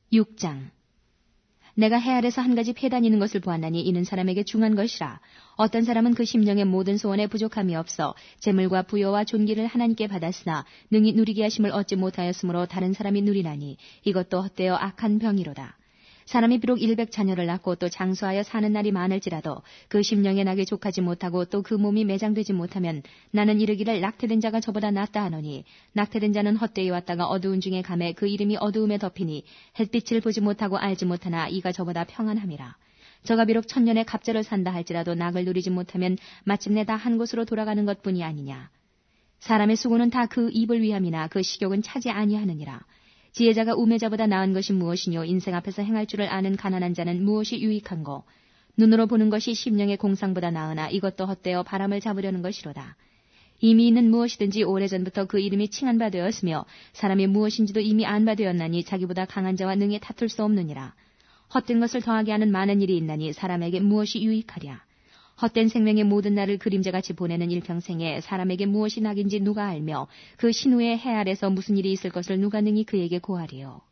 6장. 내가 해 아래서 한 가지 패다니는 것을 보았나니 이는 사람에게 중한 것이라. 어떤 사람은 그 심령의 모든 소원에 부족함이 없어 재물과 부여와 존귀를 하나님께 받았으나 능히 누리게 하심을 얻지 못하였으므로 다른 사람이 누리나니 이것도 헛되어 악한 병이로다. 사람이 비록 100자녀를 낳고 또 장수하여 사는 날이 많을지라도 그 심령의 낙에 족하지 못하고 또 그 몸이 매장되지 못하면 나는 이르기를 낙태된 자가 저보다 낫다 하노니 낙태된 자는 헛되이 왔다가 어두운 중에 감에 그 이름이 어두움에 덮이니 햇빛을 보지 못하고 알지 못하나 이가 저보다 평안함이라. 저가 비록 1000년의 갑절을 산다 할지라도 낙을 누리지 못하면 마침내 다 한 곳으로 돌아가는 것뿐이 아니냐. 사람의 수고는 다 그 입을 위함이나 그 식욕은 차지 아니하느니라. 지혜자가 우매자보다 나은 것이 무엇이뇨. 인생 앞에서 행할 줄을 아는 가난한 자는 무엇이 유익한고. 눈으로 보는 것이 심령의 공상보다 나으나 이것도 헛되어 바람을 잡으려는 것이로다. 이미 있는 무엇이든지 오래전부터 그 이름이 칭한 바 되었으며 사람이 무엇인지도 이미 안 바 되었나니 자기보다 강한 자와 능히 다툴 수 없느니라. 헛된 것을 더하게 하는 많은 일이 있나니 사람에게 무엇이 유익하랴. 헛된 생명의 모든 날을 그림자같이 보내는 일평생에 사람에게 무엇이 낙인지 누가 알며 그 신후의 해 아래서 무슨 일이 있을 것을 누가 능히 그에게 고하리요.